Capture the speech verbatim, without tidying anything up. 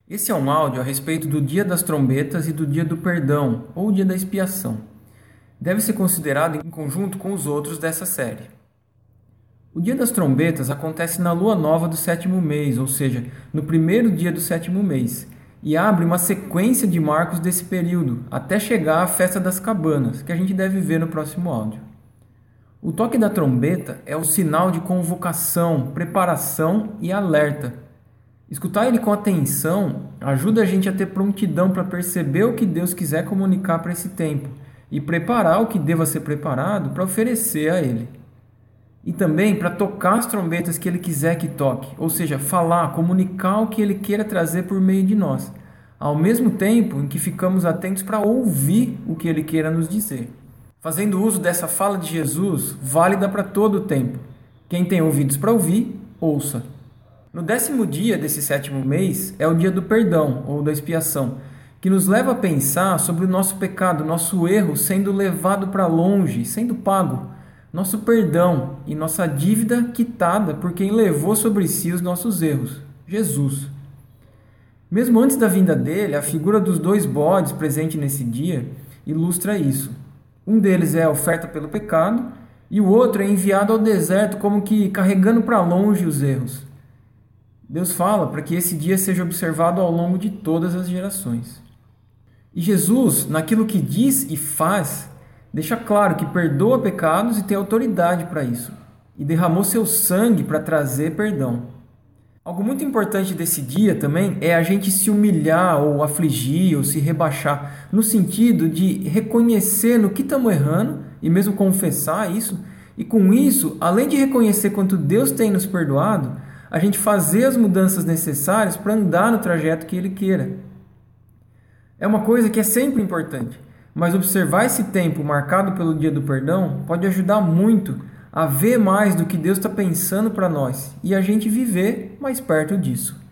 Esse é um áudio a respeito do Dia das Trombetas e do Dia do Perdão, ou Dia da Expiação. Deve ser considerado em conjunto com os outros dessa série. O Dia das Trombetas acontece na lua nova do sétimo mês, ou seja, no primeiro dia do sétimo mês, e abre uma sequência de marcos desse período, até chegar à Festa das Cabanas, que a gente deve ver no próximo áudio. O toque da trombeta é o sinal de convocação, preparação e alerta. Escutar ele com atenção ajuda a gente a ter prontidão para perceber o que Deus quiser comunicar para esse tempo e preparar o que deva ser preparado para oferecer a Ele. E também para tocar as trombetas que Ele quiser que toque, ou seja, falar, comunicar o que Ele queira trazer por meio de nós, ao mesmo tempo em que ficamos atentos para ouvir o que Ele queira nos dizer. Fazendo uso dessa fala de Jesus, válida para todo o tempo. Quem tem ouvidos para ouvir, ouça. No décimo dia desse sétimo mês é o dia do perdão, ou da expiação, que nos leva a pensar sobre o nosso pecado, nosso erro sendo levado para longe, sendo pago, nosso perdão e nossa dívida quitada por quem levou sobre si os nossos erros, Jesus. Mesmo antes da vinda dele, a figura dos dois bodes presente nesse dia ilustra isso. Um deles é a oferta pelo pecado e o outro é enviado ao deserto como que carregando para longe os erros. Deus fala para que esse dia seja observado ao longo de todas as gerações. E Jesus, naquilo que diz e faz, deixa claro que perdoa pecados e tem autoridade para isso, e derramou seu sangue para trazer perdão. Algo muito importante desse dia também é a gente se humilhar ou afligir ou se rebaixar, no sentido de reconhecer no que estamos errando e mesmo confessar isso, e com isso, além de reconhecer quanto Deus tem nos perdoado, a gente fazer as mudanças necessárias para andar no trajeto que Ele queira. É uma coisa que é sempre importante, mas observar esse tempo marcado pelo Dia do Perdão pode ajudar muito a ver mais do que Deus está pensando para nós e a gente viver mais perto disso.